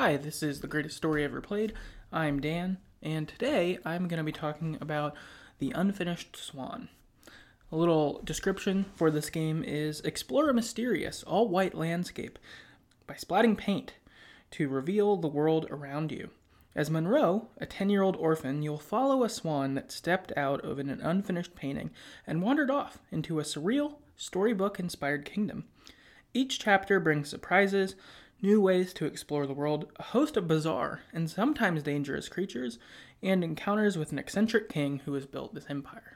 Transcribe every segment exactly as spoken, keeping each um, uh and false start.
Hi, this is The Greatest Story Ever Played. I'm Dan, and today I'm going to be talking about The Unfinished Swan. A little description for this game is explore a mysterious, all-white landscape by splatting paint to reveal the world around you. As Monroe, a ten-year-old orphan, you'll follow a swan that stepped out of an unfinished painting and wandered off into a surreal, storybook-inspired kingdom. Each chapter brings surprises, new ways to explore the world, a host of bizarre and sometimes dangerous creatures, and encounters with an eccentric king who has built this empire.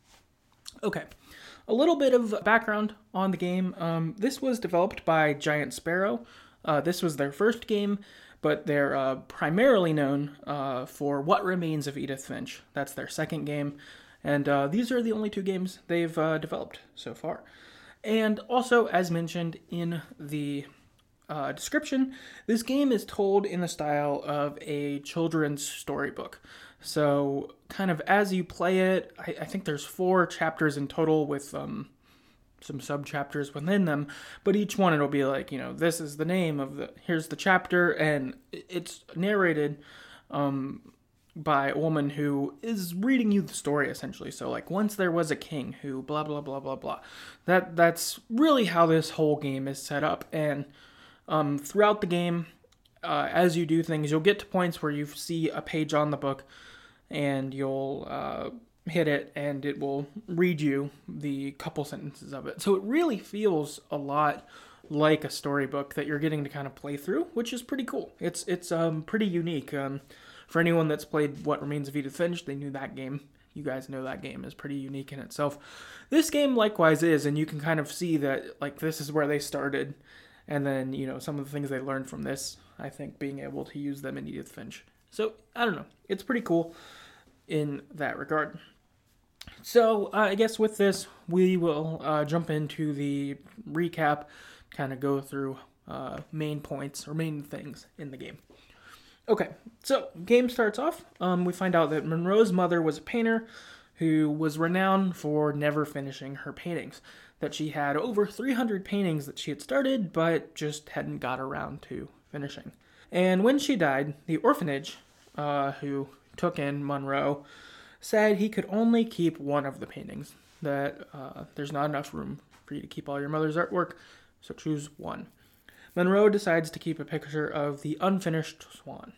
Okay, a little bit of background on the game. Um, this was developed by Giant Sparrow. Uh, this was their first game, but they're uh, primarily known uh, for What Remains of Edith Finch. That's their second game, and uh, these are the only two games they've uh, developed so far. And also, as mentioned in the Uh, description, this game is told in the style of a children's storybook. So, kind of as you play it, I, I think there's four chapters in total with um, some sub-chapters within them, but each one it'll be like, you know, this is the name of the, here's the chapter, and it's narrated um, by a woman who is reading you the story, essentially. So, like, once there was a king who blah, blah, blah, blah, blah. That, that's really how this whole game is set up, and Um, throughout the game, uh, as you do things, you'll get to points where you see a page on the book, and you'll uh, hit it, and it will read you the couple sentences of it. So it really feels a lot like a storybook that you're getting to kind of play through, which is pretty cool. It's it's um, pretty unique. Um, for anyone that's played What Remains of Edith Finch, they knew that game. You guys know that game is pretty unique in itself. This game likewise is, and you can kind of see that, like, this is where they started. And then, you know, some of the things they learned from this, I think, being able to use them in Edith Finch. So, I don't know. It's pretty cool in that regard. So, uh, I guess with this, we will uh, jump into the recap, kind of go through uh, main points or main things in the game. Okay, so, game starts off. Um, we find out that Monroe's mother was a painter who was renowned for never finishing her paintings. That she had over three hundred paintings that she had started, but just hadn't got around to finishing. And when she died, the orphanage, uh, who took in Monroe, said he could only keep one of the paintings. That uh, there's not enough room for you to keep all your mother's artwork, so choose one. Monroe decides to keep a picture of the unfinished swan.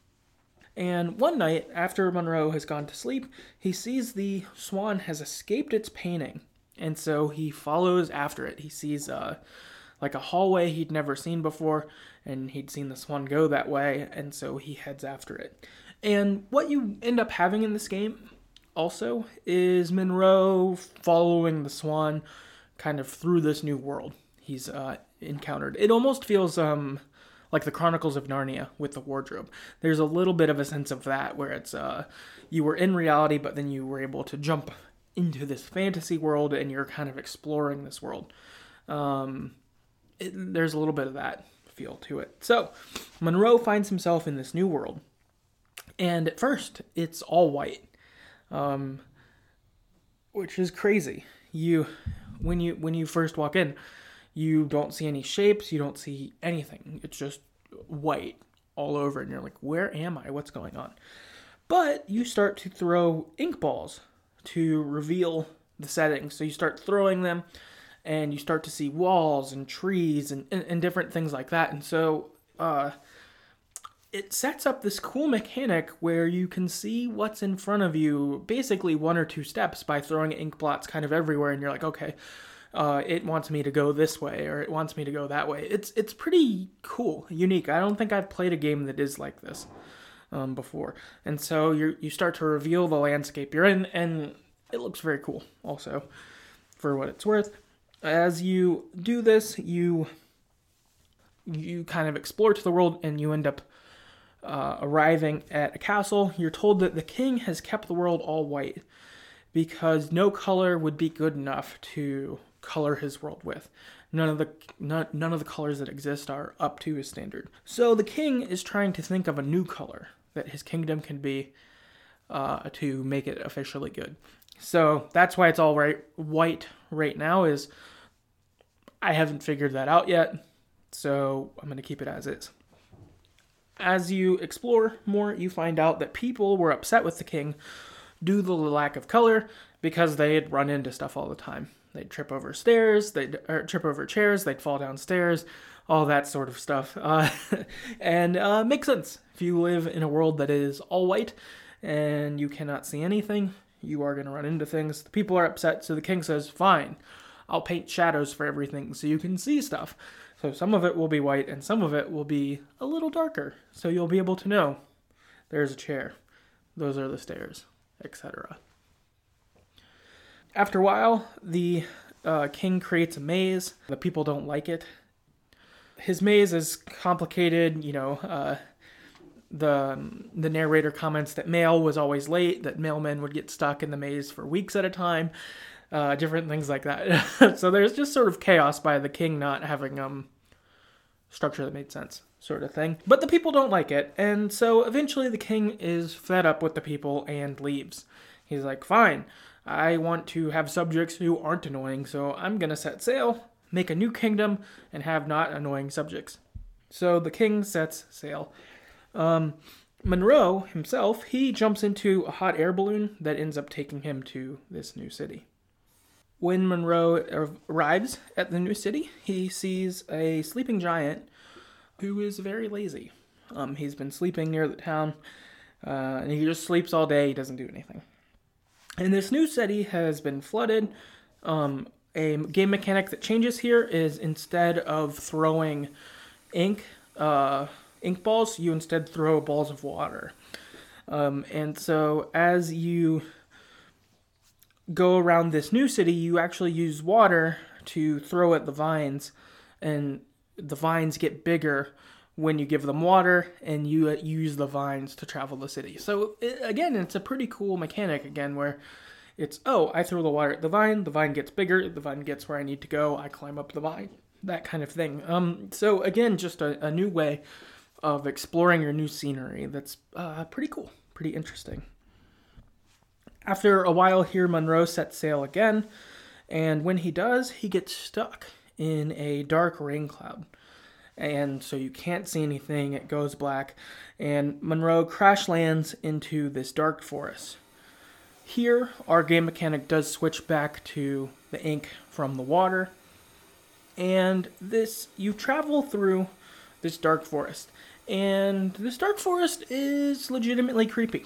And one night, after Monroe has gone to sleep, he sees the swan has escaped its painting. And so he follows after it. He sees uh, like a hallway he'd never seen before, and he'd seen the swan go that way, and so he heads after it. And what you end up having in this game also is Monroe following the swan kind of through this new world he's uh, encountered. It almost feels um, like the Chronicles of Narnia with the wardrobe. There's a little bit of a sense of that, where it's uh, you were in reality, but then you were able to jump into this fantasy world, and you're kind of exploring this world. Um, it, there's a little bit of that feel to it. So, Monroe finds himself in this new world, and at first, it's all white, um, which is crazy. You, when you when you first walk in, you don't see any shapes, you don't see anything. It's just white all over, and you're like, where am I? What's going on? But you start to throw ink balls to reveal the settings. So you start throwing them, and you start to see walls and trees and, and, and different things like that. And so uh, it sets up this cool mechanic where you can see what's in front of you basically one or two steps by throwing ink blots kind of everywhere. And you're like, okay, uh, it wants me to go this way, or it wants me to go that way. It's, it's pretty cool, unique. I don't think I've played a game that is like this Um, before. And so you you start to reveal the landscape you're in, and it looks very cool also, for what it's worth. As you do this, you you kind of explore to the world, and you end up uh, arriving at a castle. You're told that the king has kept the world all white because no color would be good enough to color his world with. None of the none, none of the colors that exist are up to his standard. So the king is trying to think of a new color that his kingdom can be uh, to make it officially good. So that's why it's all right white right now. Is I haven't figured that out yet, so I'm going to keep it as is. As you explore more, you find out that people were upset with the king due to the lack of color because they'd run into stuff all the time. They'd trip over stairs, they'd or trip over chairs, they'd fall downstairs, all that sort of stuff. Uh, and uh, makes sense. If you live in a world that is all white and you cannot see anything, you are going to run into things. The people are upset, so the king says, fine, I'll paint shadows for everything so you can see stuff. So some of it will be white and some of it will be a little darker. So you'll be able to know there's a chair, those are the stairs, et cetera. After a while, the uh, king creates a maze. The people don't like it. His maze is complicated, you know, uh, the the narrator comments that mail was always late, that mailmen would get stuck in the maze for weeks at a time, uh, different things like that. So there's just sort of chaos by the king not having um structure that made sense, sort of thing. But the people don't like it, and so eventually the king is fed up with the people and leaves. He's like, fine, I want to have subjects who aren't annoying, so I'm gonna set sail, make a new kingdom, and have not annoying subjects. So the king sets sail. Um, Monroe himself, he jumps into a hot air balloon that ends up taking him to this new city. When Monroe arrives at the new city, he sees a sleeping giant who is very lazy. Um, he's been sleeping near the town, uh, and he just sleeps all day. He doesn't do anything. And this new city has been flooded. Um, a game mechanic that changes here is instead of throwing ink, uh, ink balls, you instead throw balls of water. Um, and so as you go around this new city, you actually use water to throw at the vines, and the vines get bigger when you give them water, and you use the vines to travel the city. So it, again, it's a pretty cool mechanic again, where it's, oh, I throw the water at the vine, the vine gets bigger, the vine gets where I need to go, I climb up the vine, that kind of thing. Um, so again, just a, a new way of exploring your new scenery that's uh, pretty cool, pretty interesting. After a while here, Monroe sets sail again, and when he does, he gets stuck in a dark rain cloud. And so you can't see anything, it goes black, and Monroe crash lands into this dark forest. Here, our game mechanic does switch back to the ink from the water, and this, you travel through this dark forest, and this dark forest is legitimately creepy.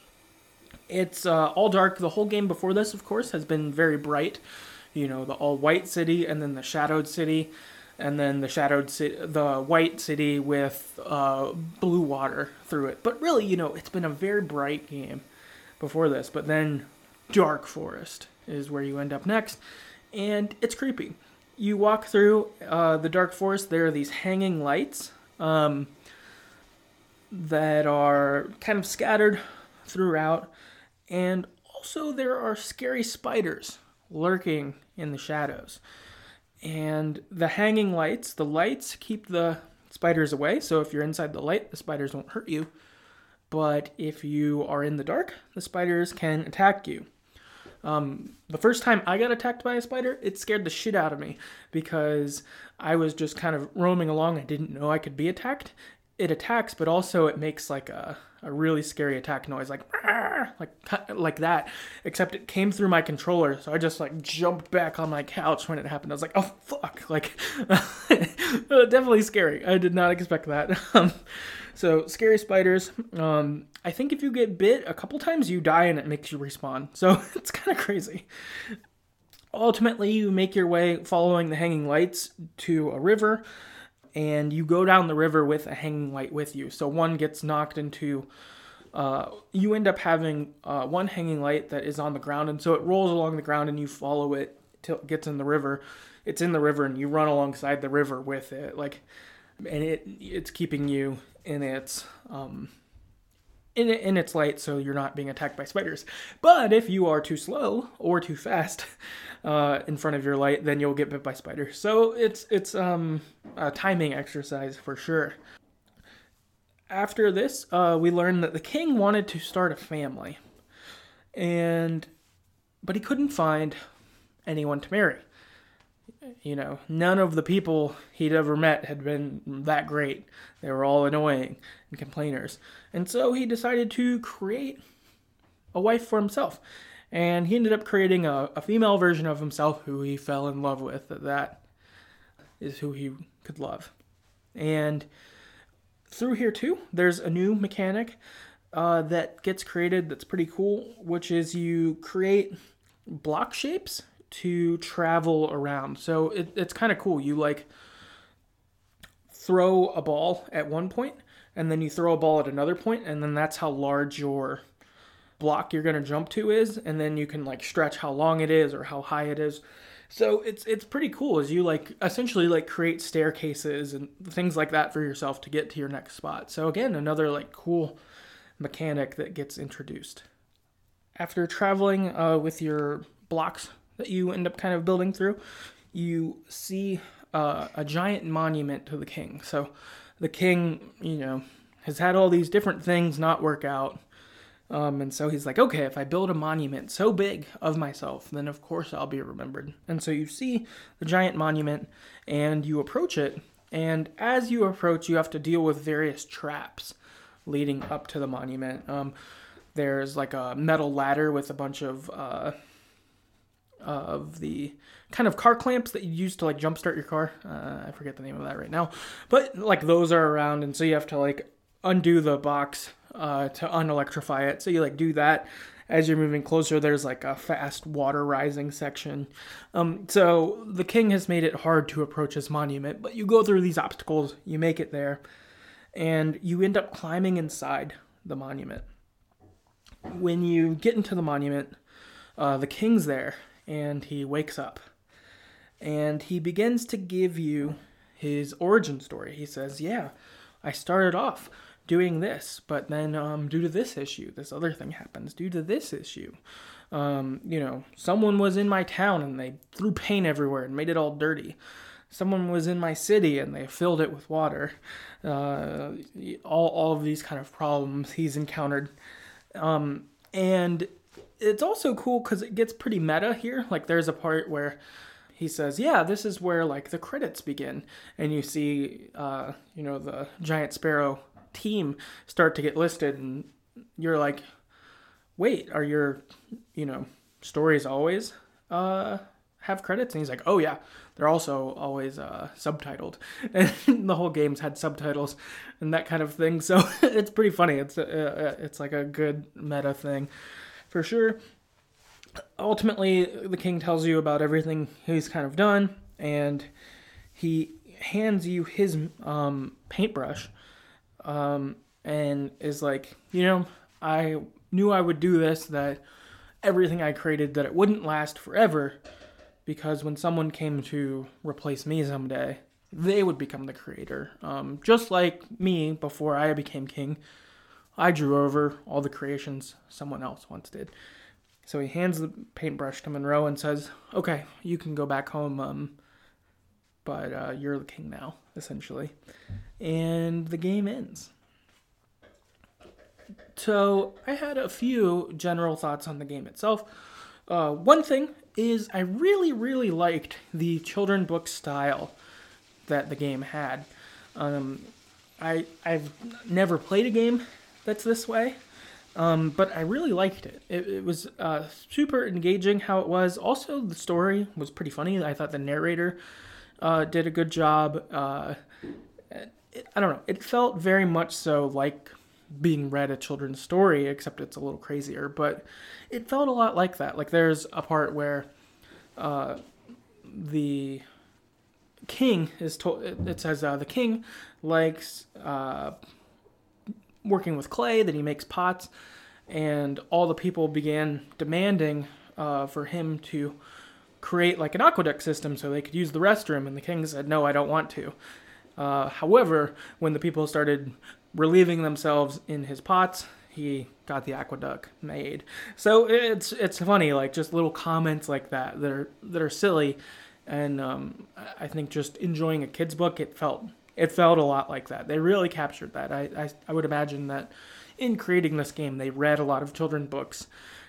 It's uh, all dark. The whole game before this, of course, has been very bright. You know, the all-white city, and then the shadowed city, and then the shadowed city, the white city with uh, blue water through it. But really, you know, it's been a very bright game before this. But then Dark Forest is where you end up next, and it's creepy. You walk through uh, the Dark Forest. There are these hanging lights um, that are kind of scattered throughout. And also there are scary spiders lurking in the shadows. And the hanging lights, the lights keep the spiders away. So if you're inside the light, the spiders won't hurt you. But if you are in the dark, the spiders can attack you. Um, the first time I got attacked by a spider, it scared the shit out of me because I was just kind of roaming along. I didn't know I could be attacked. It attacks, but also it makes like a, a really scary attack noise, like like like that. Except it came through my controller, so I just like jumped back on my couch when it happened. I was like, "Oh fuck!" Like definitely scary. I did not expect that. Um, so scary spiders. Um, I think if you get bit a couple times, you die and it makes you respawn. So it's kind of crazy. Ultimately, you make your way following the hanging lights to a river. And you go down the river with a hanging light with you. So one gets knocked into, uh, you end up having uh, one hanging light that is on the ground. And so it rolls along the ground and you follow it till it gets in the river. It's in the river and you run alongside the river with it. Like, and it it's keeping you in its, um, in, in its light so you're not being attacked by spiders. But if you are too slow or too fast uh, in front of your light, then you'll get bit by spiders. So it's it's um, a timing exercise for sure. After this, uh, we learned that the king wanted to start a family, and but he couldn't find anyone to marry. You know, none of the people he'd ever met had been that great. They were all annoying and complainers. And so he decided to create a wife for himself. And he ended up creating a, a female version of himself who he fell in love with. That is who he could love. And through here too, there's a new mechanic uh, that gets created that's pretty cool, which is you create block shapes to travel around. So it, it's kind of cool. You like throw a ball at one point, and then you throw a ball at another point, and then that's how large your block you're going to jump to is, and then you can like stretch how long it is or how high it is. So it's it's pretty cool as you like essentially like create staircases and things like that for yourself to get to your next spot. So again, another like cool mechanic that gets introduced. After traveling uh, with your blocks that you end up kind of building through, you see uh, a giant monument to the king. So the king, you know, has had all these different things not work out. Um, and so he's like, okay, if I build a monument so big of myself, then of course I'll be remembered. And so you see the giant monument and you approach it. And as you approach, you have to deal with various traps leading up to the monument. Um, there's like a metal ladder with a bunch of uh, of the kind of car clamps that you use to like jumpstart your car. Uh, I forget the name of that right now. But like those are around, and so you have to like undo the box Uh, to unelectrify it. So you like do that as you're moving closer. There's like a fast water rising section. Um, so the king has made it hard to approach his monument, but you go through these obstacles, you make it there, and you end up climbing inside the monument. When you get into the monument, uh, the king's there, and he wakes up, and he begins to give you his origin story. He says, yeah, I started off doing this, but then um, due to this issue, this other thing happens. Due to this issue, um, you know, someone was in my town and they threw paint everywhere and made it all dirty. Someone was in my city and they filled it with water. Uh, all all of these kind of problems he's encountered, um, and it's also cool because it gets pretty meta here. Like there's a part where he says, yeah, this is where like the credits begin, and you see, uh, you know, the Giant Sparrow team start to get listed, and you're like, wait, are your, you know, stories always uh have credits? And he's like, oh yeah, they're also always uh subtitled, and the whole game's had subtitles and that kind of thing. So it's pretty funny. It's uh, it's like a good meta thing for sure. Ultimately, the king tells you about everything he's kind of done, and he hands you his um paintbrush. Um, and is like, you know, I knew I would do this, that everything I created, that it wouldn't last forever, because when someone came to replace me someday, they would become the creator. Um, just like me, before I became king, I drew over all the creations someone else once did. So he hands the paintbrush to Monroe and says, okay, you can go back home, um, but uh, you're the king now, essentially. And the game ends. So I had a few general thoughts on the game itself. Uh, one thing is I really, really liked the children book style that the game had. Um, I, I've never played a game that's this way, um, but I really liked it. It, it was uh, super engaging how it was. Also, the story was pretty funny. I thought the narrator uh, did a good job. Uh, it, I don't know. It felt very much so like being read a children's story, except it's a little crazier. But it felt a lot like that. Like there's a part where uh, the king is told. It says uh, the king likes uh, working with clay, that he makes pots, and all the people began demanding uh, for him to create like an aqueduct system so they could use the restroom, and the king said, no, I don't want to. Uh, however, when the people started relieving themselves in his pots, he got the aqueduct made. So it's it's funny, like just little comments like that that are that are silly, and um, I think just enjoying a kid's book, it felt it felt a lot like that. They really captured that. I I, I would imagine that in creating this game, they read a lot of children's books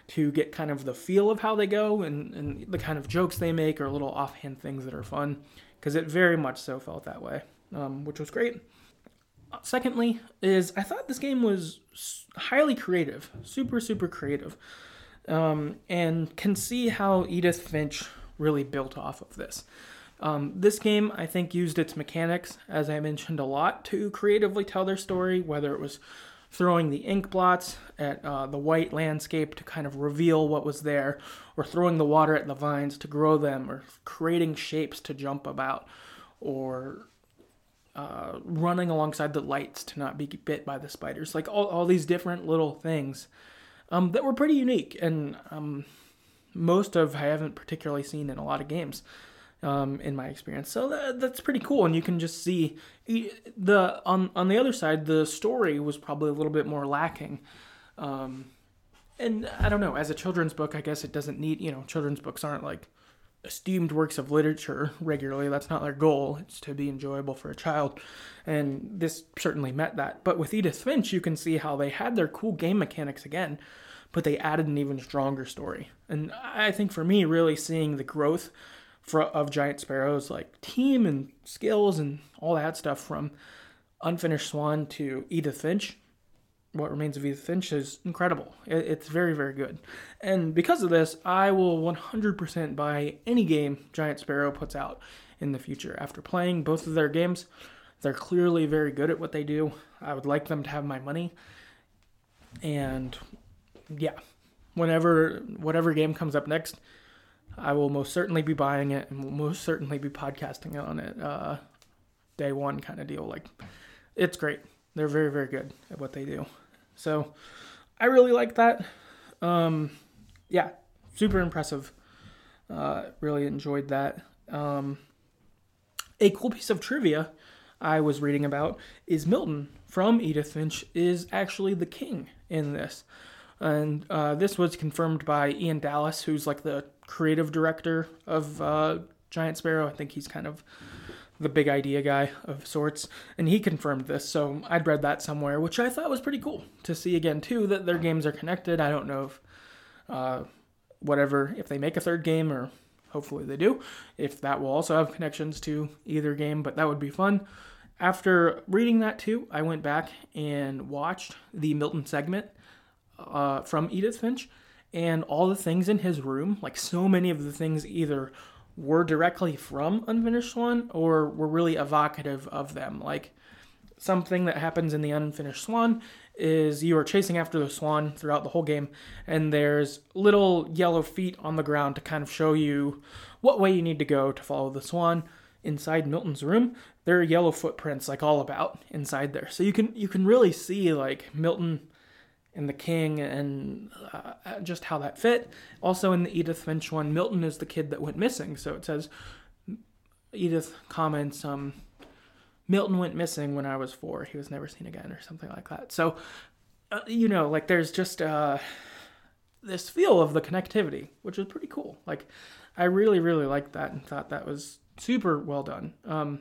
to get kind of the feel of how they go and, and the kind of jokes they make or little offhand things that are fun, because it very much so felt that way, um, which was great. Secondly, is I thought this game was highly creative, super, super creative, um, and can see how Edith Finch really built off of this. Um, this game, I think, used its mechanics, as I mentioned, a lot to creatively tell their story, whether it was throwing the ink blots at uh, the white landscape to kind of reveal what was there, or throwing the water at the vines to grow them, or creating shapes to jump about, or Uh, running alongside the lights to not be bit by the spiders. Like all, all these different little things um, that were pretty unique, and um, most of I haven't particularly seen in a lot of games um, in my experience. So that, that's pretty cool, and you can just see the on on the other side, the story was probably a little bit more lacking. Um, and I don't know, as a children's book, I guess it doesn't need, you know, children's books aren't like esteemed works of literature regularly. That's not their goal. It's to be enjoyable for a child. And this certainly met that. But with Edith Finch, you can see how they had their cool game mechanics again, but they added an even stronger story. And I think for me, really seeing the growth for, of Giant Sparrow's like team and skills and all that stuff from Unfinished Swan to Edith Finch, What Remains of Edith Finch, is incredible. It's very, very good. And because of this, I will one hundred percent buy any game Giant Sparrow puts out in the future. After playing both of their games, they're clearly very good at what they do. I would like them to have my money. And yeah, whenever, whatever game comes up next, I will most certainly be buying it and will most certainly be podcasting on it. Uh, day one kind of deal. Like, it's great. They're very, very good at what they do. So I really like that. Um, yeah, super impressive. Uh, really enjoyed that. Um, a cool piece of trivia I was reading about is Milton from Edith Finch is actually the king in this. And uh, this was confirmed by Ian Dallas, who's like the creative director of uh, Giant Sparrow. I think he's kind of the big idea guy of sorts, and he confirmed this, so I'd read that somewhere, which I thought was pretty cool to see again, too, that their games are connected. I don't know if, uh, whatever, if they make a third game, or hopefully they do, if that will also have connections to either game, but that would be fun. After reading that, too, I went back and watched the Milton segment uh, from Edith Finch, and all the things in his room, like so many of the things either were directly from Unfinished Swan or were really evocative of them. Like, something that happens in the Unfinished Swan is you are chasing after the swan throughout the whole game, and there's little yellow feet on the ground to kind of show you what way you need to go to follow the swan. Inside Milton's room, there are yellow footprints, like, all about inside there. So you can you can really see, like, Milton and the king, and uh, just how that fit. Also in the Edith Finch one, Milton is the kid that went missing. So it says, Edith comments, um, Milton went missing when I was four. He was never seen again, or something like that. So, uh, you know, like, there's just uh, this feel of the connectivity, which is pretty cool. Like, I really, really liked that and thought that was super well done. Um,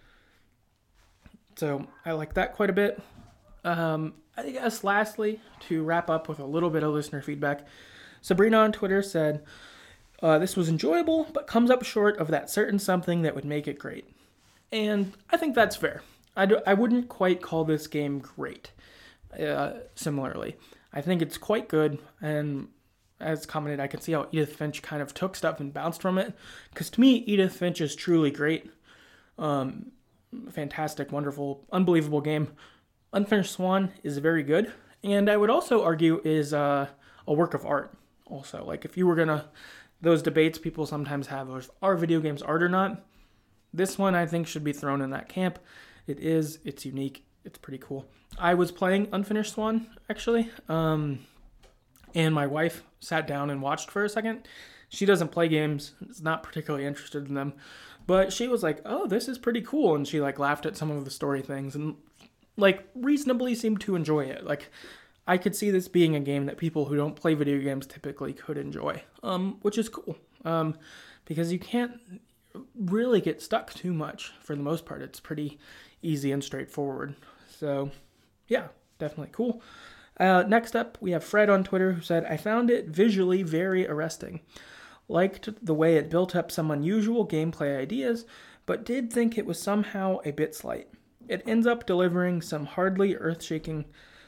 so I like that quite a bit. Um, I guess lastly, to wrap up with a little bit of listener feedback, Sabrina on Twitter said, uh, this was enjoyable, but comes up short of that certain something that would make it great. And I think that's fair. I, do, I wouldn't quite call this game great, uh, similarly. I think it's quite good, and as commented, I can see how Edith Finch kind of took stuff and bounced from it, because to me, Edith Finch is truly great. Um, fantastic, wonderful, unbelievable game. Unfinished Swan is very good, and I would also argue is uh, a work of art also. Like, if you were gonna, those debates people sometimes have of, are video games art or not? This one, I think, should be thrown in that camp. It is, it's unique, it's pretty cool. I was playing Unfinished Swan, actually, um, and my wife sat down and watched for a second. She doesn't play games, is not particularly interested in them, but she was like, oh, this is pretty cool, and she, like, laughed at some of the story things, and like, reasonably seemed to enjoy it. Like, I could see this being a game that people who don't play video games typically could enjoy, um, which is cool, um, because you can't really get stuck too much for the most part. It's pretty easy and straightforward. So, yeah, definitely cool. Uh, next up, we have Fred on Twitter who said, I found it visually very arresting. Liked the way it built up some unusual gameplay ideas, but did think it was somehow a bit slight. It ends up delivering some hardly earth-shaking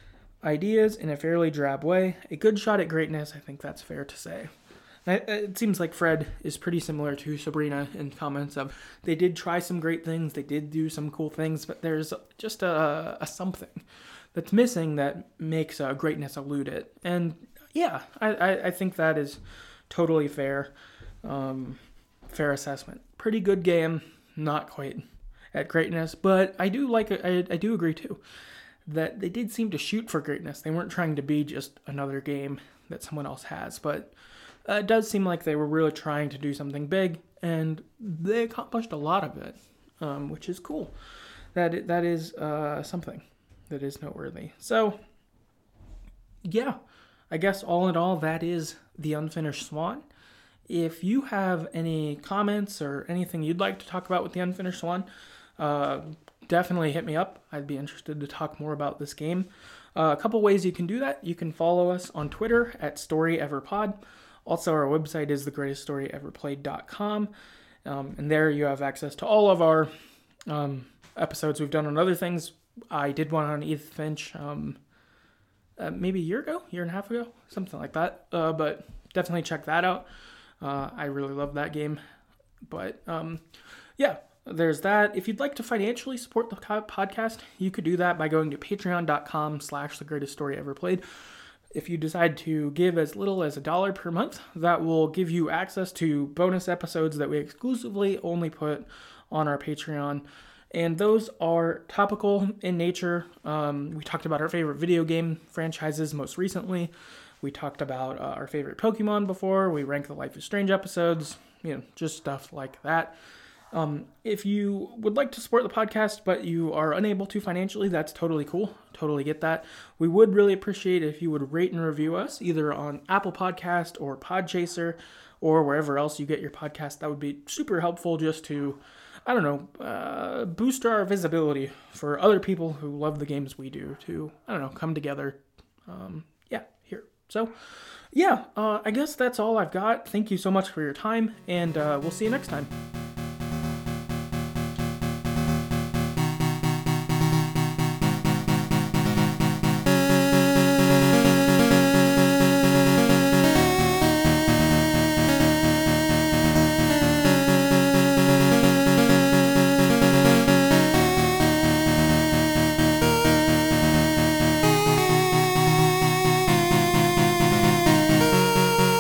ideas in a fairly drab way. A good shot at greatness, I think that's fair to say. It seems like Fred is pretty similar to Sabrina in comments of they did try some great things, they did do some cool things, but there's just a, a something that's missing that makes uh, greatness elude it. And yeah, I, I, I think that is totally fair. Um, fair assessment. Pretty good game, not quite at greatness, but I do like it. I, I do agree too that they did seem to shoot for greatness. They weren't trying to be just another game that someone else has, but uh, it does seem like they were really trying to do something big, and they accomplished a lot of it, um, which is cool. That that is uh, something that is noteworthy. So, yeah, I guess all in all, that is The Unfinished Swan. If you have any comments or anything you'd like to talk about with The Unfinished Swan, uh, definitely hit me up. I'd be interested to talk more about this game. Uh, a couple ways you can do that. You can follow us on Twitter at StoryEverPod. Also, our website is the greatest story ever played dot com. Um, and there you have access to all of our um, episodes we've done on other things. I did one on Edith Finch um, uh, maybe a year ago, year and a half ago, something like that. Uh, but definitely check that out. Uh, I really love that game. But um, yeah, there's that. If you'd like to financially support the podcast, you could do that by going to patreon.com slash the greatest story ever played. If you decide to give as little as a dollar per month, that will give you access to bonus episodes that we exclusively only put on our Patreon. And those are topical in nature. Um, we talked about our favorite video game franchises most recently. We talked about uh, our favorite Pokemon before. We ranked the Life is Strange episodes. You know, just stuff like that. Um, if you would like to support the podcast, but you are unable to financially, that's totally cool. Totally get that. We would really appreciate it if you would rate and review us, either on Apple Podcast or Podchaser or wherever else you get your podcast. That would be super helpful just to, I don't know, uh, boost our visibility for other people who love the games we do to, I don't know, come together. Um, yeah, here. So, yeah, uh, I guess that's all I've got. Thank you so much for your time, and uh, we'll see you next time.